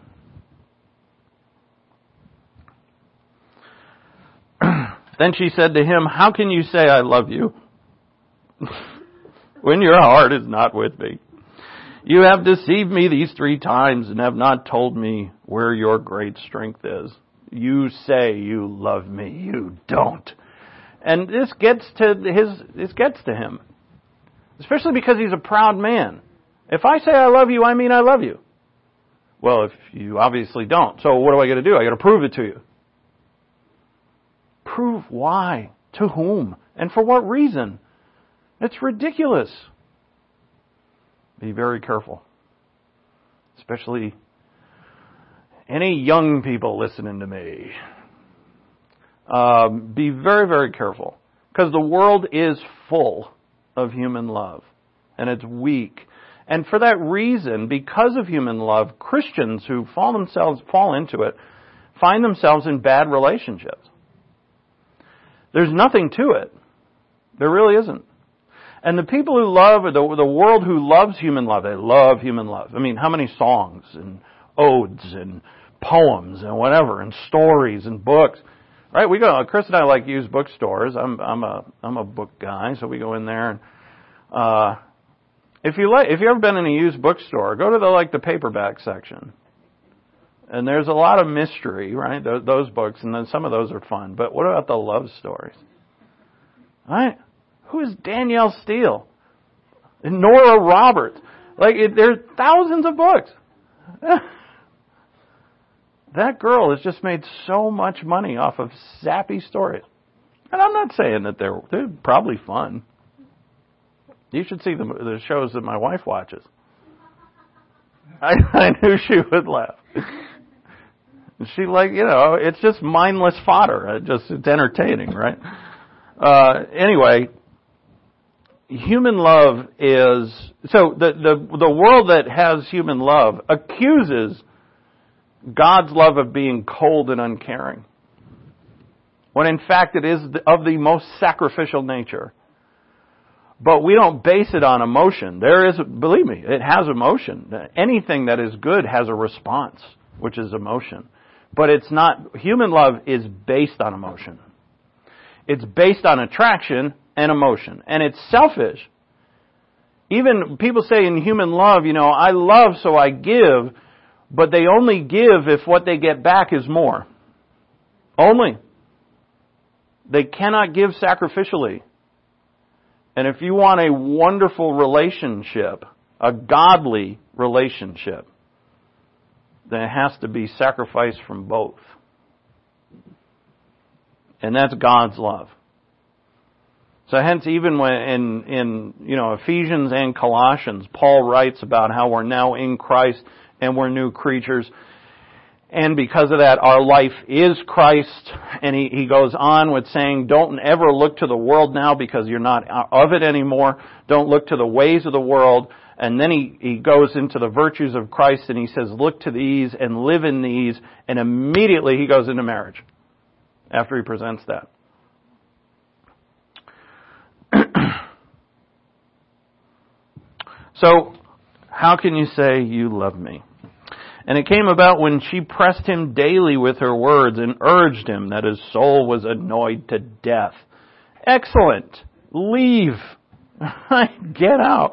Then she said to him, how can you say I love you when your heart is not with me? You have deceived me these 3 times and have not told me where your great strength is. You say you love me, you don't. And this gets to him. Especially because he's a proud man. If I say I love you, I mean I love you. Well, if you obviously don't. So what do I got to do? I got to prove it to you. Prove why? To whom? And for what reason? It's ridiculous. Be very careful. Especially any young people listening to me. Be very, very careful. Because the world is full of human love. And it's weak. And for that reason, because of human love, Christians who fall into it, find themselves in bad relationships. There's nothing to it. There really isn't. And the people who love, or the world who loves human love, they love human love. I mean, how many songs and odes and poems and whatever, and stories and books, right? Chris and I like used bookstores. I'm a book guy, so we go in there. And if you've ever been in a used bookstore, go to the paperback section. And there's a lot of mystery, right? Those books, and then some of those are fun. But what about the love stories? Right? Who is Danielle Steele? And Nora Roberts? There's thousands of books. That girl has just made so much money off of sappy stories. And I'm not saying that they're probably fun. You should see the shows that my wife watches. I knew she would laugh. She it's just mindless fodder. It's entertaining, right? Anyway, human love is, so the world that has human love accuses God's love of being cold and uncaring, when in fact it is of the most sacrificial nature. But we don't base it on emotion. Believe me, it has emotion. Anything that is good has a response, which is emotion. But it's not, human love is based on emotion. It's based on attraction and emotion. And it's selfish. Even people say in human love, I love so I give, but they only give if what they get back is more. Only. They cannot give sacrificially. And if you want a wonderful relationship, a godly relationship, then it has to be sacrifice from both. And that's God's love. So hence, even when in Ephesians and Colossians, Paul writes about how we're now in Christ and we're new creatures. And because of that, our life is Christ. And he goes on with saying, don't ever look to the world now because you're not of it anymore. Don't look to the ways of the world. And then he goes into the virtues of Christ and he says, look to these and live in these. And immediately he goes into marriage after he presents that. So, how can you say you love me? And it came about when she pressed him daily with her words and urged him that his soul was annoyed to death. Excellent. Leave. Get out.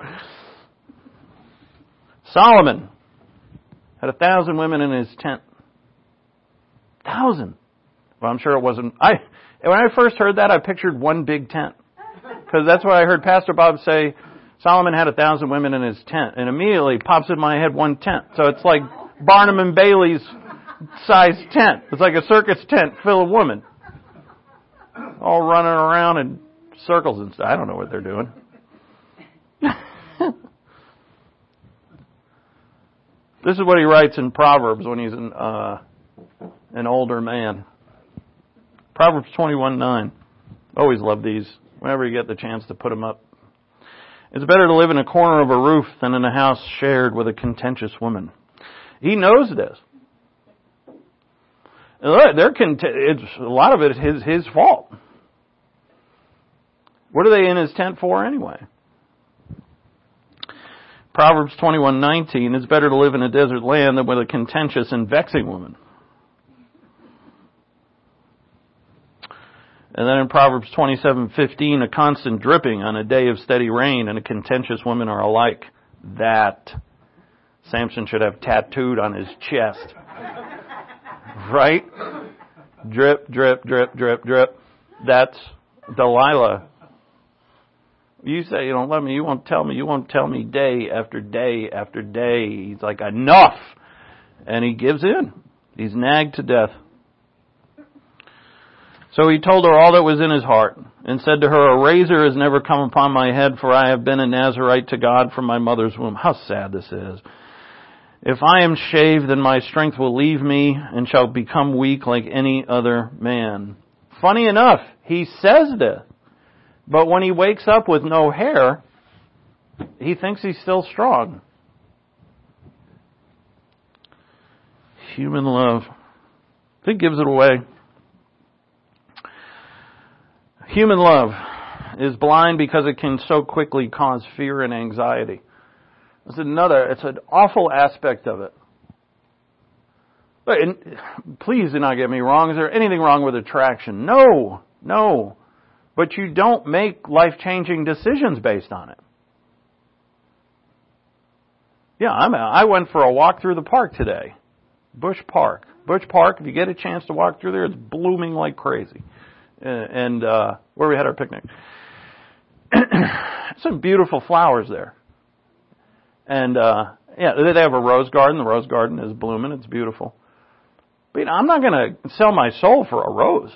Solomon had 1,000 women in his tent. 1,000. Well, I'm sure it wasn't. When I first heard that, I pictured one big tent. Because that's what I heard Pastor Bob say. Solomon had 1,000 women in his tent. And immediately pops in my head one tent. So it's like Barnum and Bailey's size tent. It's like a circus tent full of women. All running around in circles and stuff. I don't know what they're doing. This is what he writes in Proverbs when he's an older man. Proverbs 21:9. Always love these. Whenever you get the chance to put them up. It's better to live in a corner of a roof than in a house shared with a contentious woman. He knows this. And look, a lot of it is his fault. What are they in his tent for anyway? Proverbs 21:19, it's better to live in a desert land than with a contentious and vexing woman. And then in Proverbs 27:15, a constant dripping on a day of steady rain and a contentious woman are alike. That Samson should have tattooed on his chest. Right? Drip, drip, drip, drip, drip. That's Delilah. You say you don't love me, you won't tell me. You won't tell me day after day after day. He's like, enough. And he gives in. He's nagged to death. So he told her all that was in his heart, and said to her, a razor has never come upon my head, for I have been a Nazirite to God from my mother's womb. How sad this is. If I am shaved, then my strength will leave me, and shall become weak like any other man. Funny enough, he says this, but when he wakes up with no hair, he thinks he's still strong. Human love. It gives it away. Human love is blind because it can so quickly cause fear and anxiety. It's an awful aspect of it. But please do not get me wrong. Is there anything wrong with attraction? No. But you don't make life-changing decisions based on it. Yeah, I went for a walk through the park today. Bush Park, if you get a chance to walk through there, it's blooming like crazy. And where we had our picnic. Some beautiful flowers there. And they have a rose garden. The rose garden is blooming. It's beautiful. But I'm not going to sell my soul for a rose.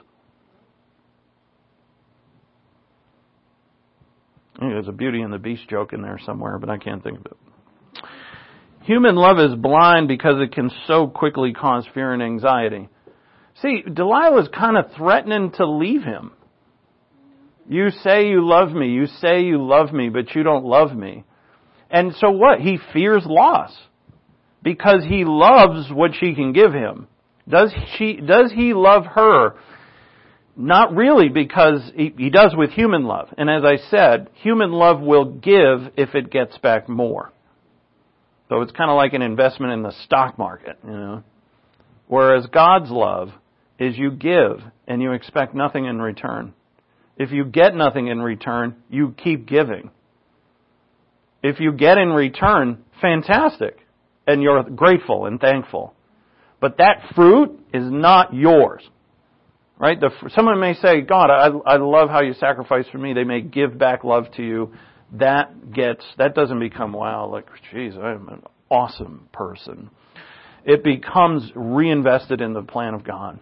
I think there's a Beauty and the Beast joke in there somewhere, but I can't think of it. Human love is blind because it can so quickly cause fear and anxiety. See, Delilah's kind of threatening to leave him. You say you love me. You say you love me, but you don't love me. And so what? He fears loss because he loves what she can give him. Does he love her? Not really, because he does with human love. And as I said, human love will give if it gets back more. So it's kind of like an investment in the stock market, you know. Whereas God's love is you give and you expect nothing in return. If you get nothing in return, you keep giving. If you get in return, fantastic. And you're grateful and thankful. But that fruit is not yours. Right? Someone may say, God, I love how you sacrifice for me. They may give back love to you. That doesn't become, wow, like, geez, I'm an awesome person. It becomes reinvested in the plan of God.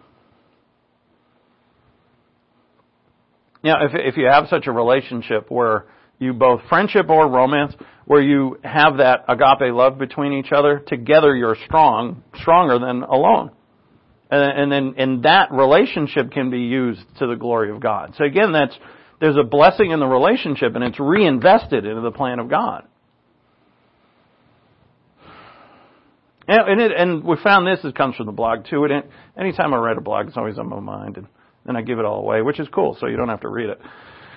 Now, if you have such a relationship where you both, friendship or romance, where you have that agape love between each other, together you're stronger than alone. And then that relationship can be used to the glory of God. So again, there's a blessing in the relationship and it's reinvested into the plan of God. And we found this comes from the blog too. Anytime I write a blog, it's always on my mind, and then I give it all away, which is cool, so you don't have to read it.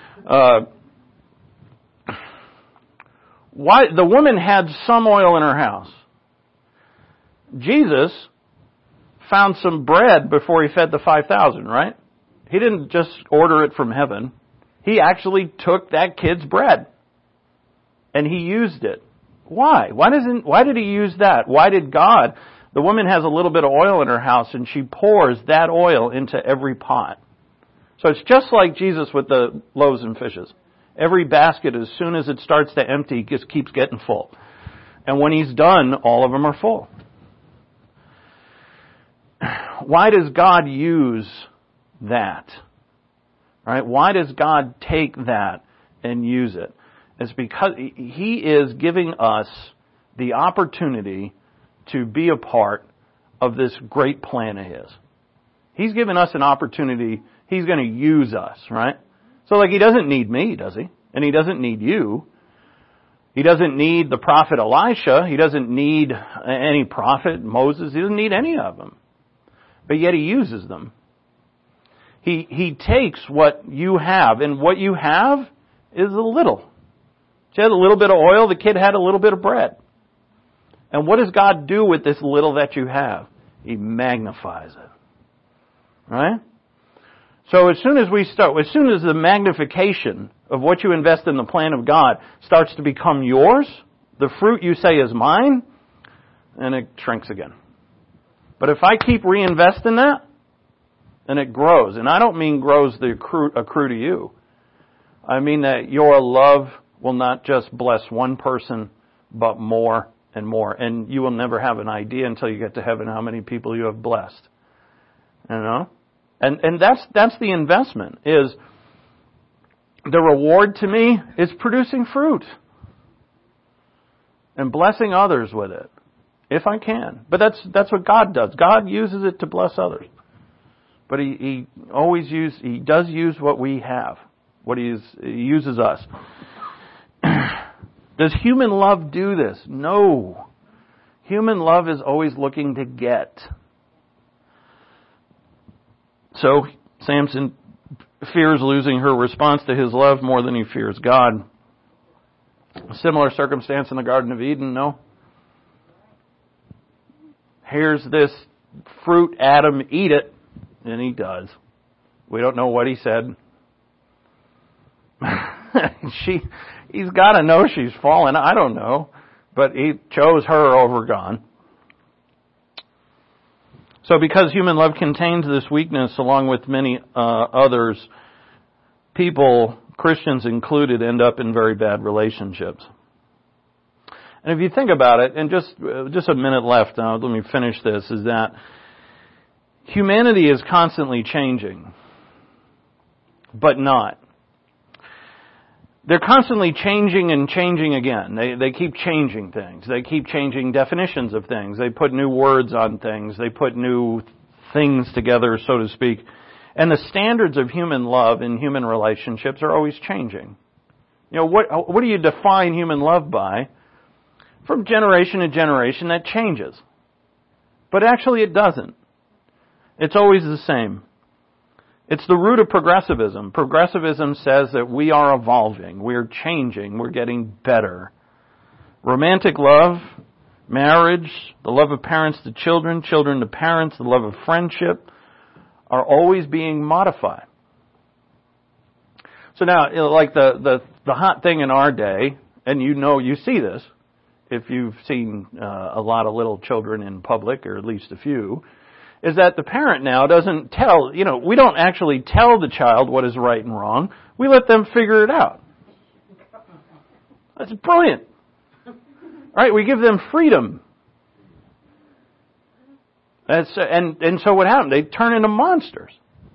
Why the woman had some oil in her house. Jesus found some bread before he fed the 5,000, right? He didn't just order it from heaven. He actually took that kid's bread and he used it. Why? Why did he use that? Why did God? The woman has a little bit of oil in her house and she pours that oil into every pot. So it's just like Jesus with the loaves and fishes. Every basket, as soon as it starts to empty, just keeps getting full. And when he's done, all of them are full. Why does God use that? Right? Why does God take that and use it? It's because He is giving us the opportunity to be a part of this great plan of His. He's given us an opportunity. He's going to use us, right? So like He doesn't need me, does He? And He doesn't need you. He doesn't need the prophet Elisha. He doesn't need any prophet, Moses. He doesn't need any of them. But yet He uses them. He takes what you have, and what you have is a little. She had a little bit of oil, the kid had a little bit of bread. And what does God do with this little that you have? He magnifies it. Right? So as soon as the magnification of what you invest in the plan of God starts to become yours, the fruit you say is mine, and it shrinks again. But if I keep reinvesting that, then it grows. And I don't mean grows the accrue to you. I mean that your love will not just bless one person, but more and more. And you will never have an idea until you get to heaven how many people you have blessed. You know? And that's the investment, is the reward to me is producing fruit and blessing others with it, if I can. But that's what God does. God uses it to bless others. But He does use what we have. He uses us. Does human love do this? No. Human love is always looking to get. So, Samson fears losing her response to his love more than he fears God. A similar circumstance in the Garden of Eden, no? Here's this fruit, Adam, eat it. And he does. We don't know what he said. He's got to know she's fallen. I don't know. But he chose her over God. So because human love contains this weakness, along with many others, people, Christians included, end up in very bad relationships. And if you think about it, and just a minute left, let me finish this, is that humanity is constantly changing, but not. they're constantly changing and changing again. They keep changing things. They keep changing definitions of things. They put new words on things. They put new things together, so to speak. And the standards of human love and human relationships are always changing. You know, what do you define human love by? From generation to generation, that changes. But actually it doesn't. It's always the same. It's the root of progressivism. Progressivism says that we are evolving, we're changing, we're getting better. Romantic love, marriage, the love of parents to children, children to parents, the love of friendship are always being modified. So now, like the hot thing in our day, and you see this, if you've seen a lot of little children in public, or at least a few, is that the parent now doesn't tell, we don't actually tell the child what is right and wrong. We let them figure it out. That's brilliant. Right? We give them freedom. And so what happened? They turn into monsters.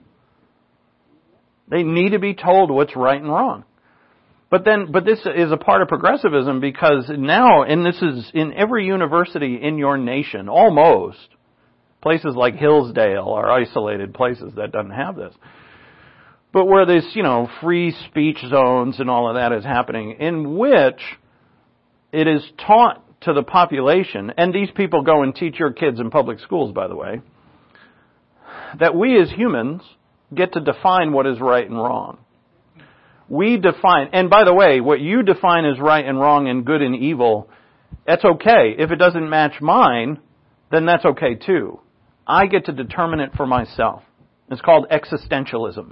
They need to be told what's right and wrong. But this is a part of progressivism, because now, and this is in every university in your nation, almost. Places like Hillsdale are isolated places that doesn't have this. But where this, free speech zones and all of that is happening, in which it is taught to the population, and these people go and teach your kids in public schools, by the way, that we as humans get to define what is right and wrong. We define, and by the way, what you define as right and wrong and good and evil, that's okay. If it doesn't match mine, then that's okay too. I get to determine it for myself. It's called existentialism.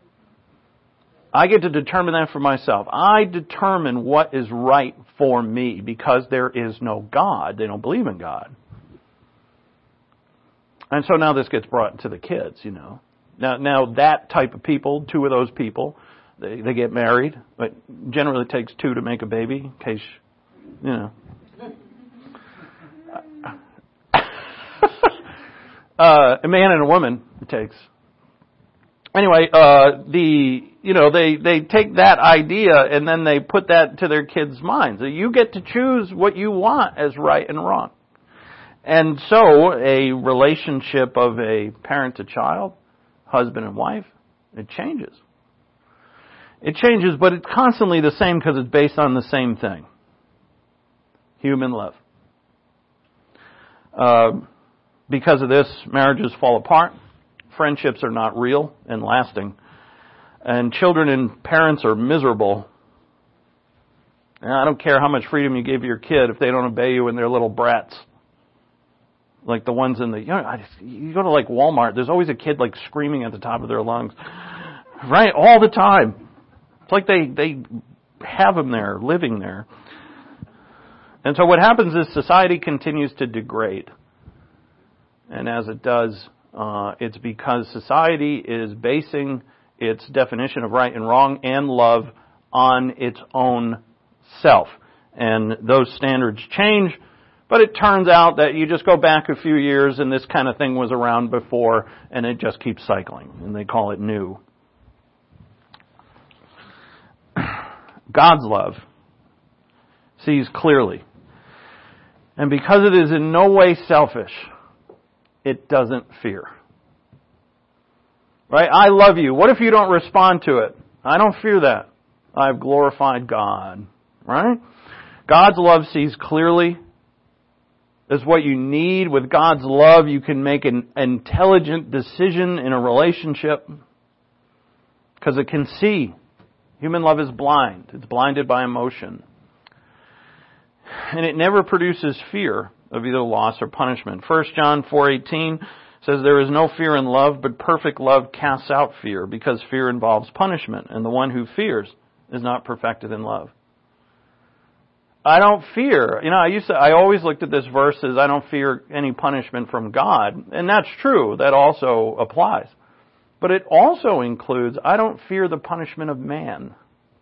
I get to determine that for myself. I determine what is right for me, because there is no God. They don't believe in God. And so now this gets brought to the kids, Now that type of people, two of those people, they get married. But generally it takes two to make a baby, in case, a man and a woman it takes. Anyway, they take that idea and then they put that to their kids' minds. You get to choose what you want as right and wrong. And so a relationship of a parent to child, husband and wife, it changes. It changes, but it's constantly the same because it's based on the same thing. Human love. Because of this, marriages fall apart. Friendships are not real and lasting. And children and parents are miserable. And I don't care how much freedom you give your kid if they don't obey you and they're little brats. Like the ones in you go to like Walmart, there's always a kid like screaming at the top of their lungs. Right? All the time. It's like they have them there, living there. And so what happens is society continues to degrade. And as it does, it's because society is basing its definition of right and wrong and love on its own self. And those standards change, but it turns out that you just go back a few years and this kind of thing was around before, and it just keeps cycling, and they call it new. God's love sees clearly. And because it is in no way selfish, it doesn't fear. Right? I love you. What if you don't respond to it? I don't fear that. I've glorified God. Right? God's love sees clearly. Is what you need. With God's love, you can make an intelligent decision in a relationship because it can see. Human love is blind. It's blinded by emotion. And it never produces fear of either loss or punishment. 1 John 4:18 says, there is no fear in love, but perfect love casts out fear, because fear involves punishment, and the one who fears is not perfected in love. I don't fear. I always looked at this verse as I don't fear any punishment from God. And that's true. That also applies. But it also includes, I don't fear the punishment of man.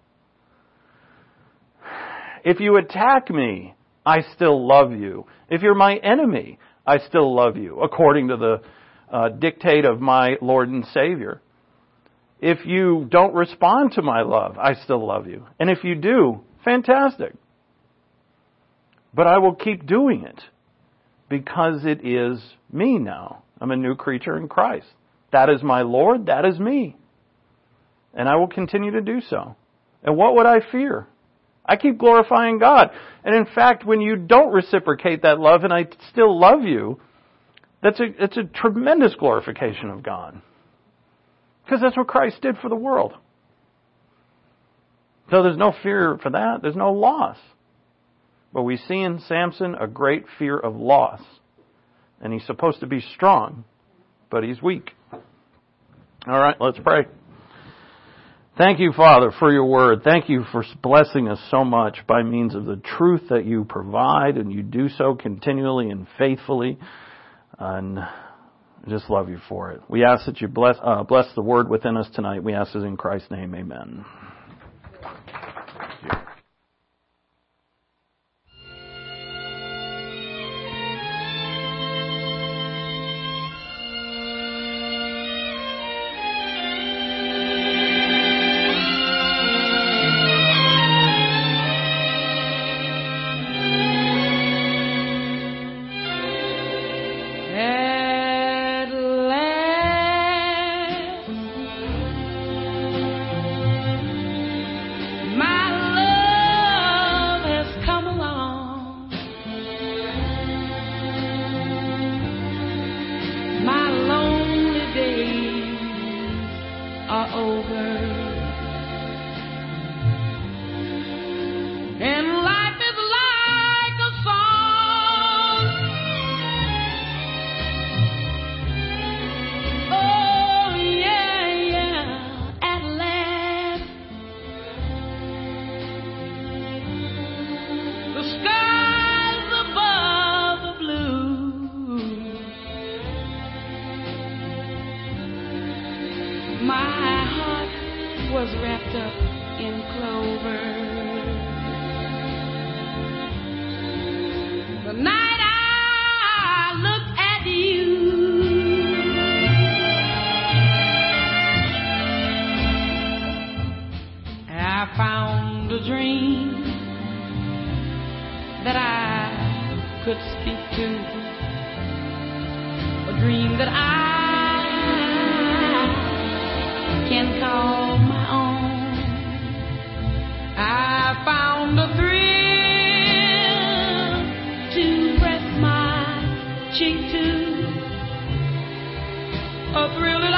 If you attack me, I still love you. If you're my enemy, I still love you, according to the dictate of my Lord and Savior. If you don't respond to my love, I still love you. And if you do, fantastic. But I will keep doing it because it is me now. I'm a new creature in Christ. That is my Lord. That is me. And I will continue to do so. And what would I fear? I keep glorifying God. And in fact, when you don't reciprocate that love and I still love you, it's a tremendous glorification of God. Because that's what Christ did for the world. So there's no fear for that. There's no loss. But we see in Samson a great fear of loss. And he's supposed to be strong, but he's weak. All right, let's pray. Thank you, Father, for your word. Thank you for blessing us so much by means of the truth that you provide, and you do so continually and faithfully. And I just love you for it. We ask that you bless the word within us tonight. We ask this in Christ's name. Amen. A thrill that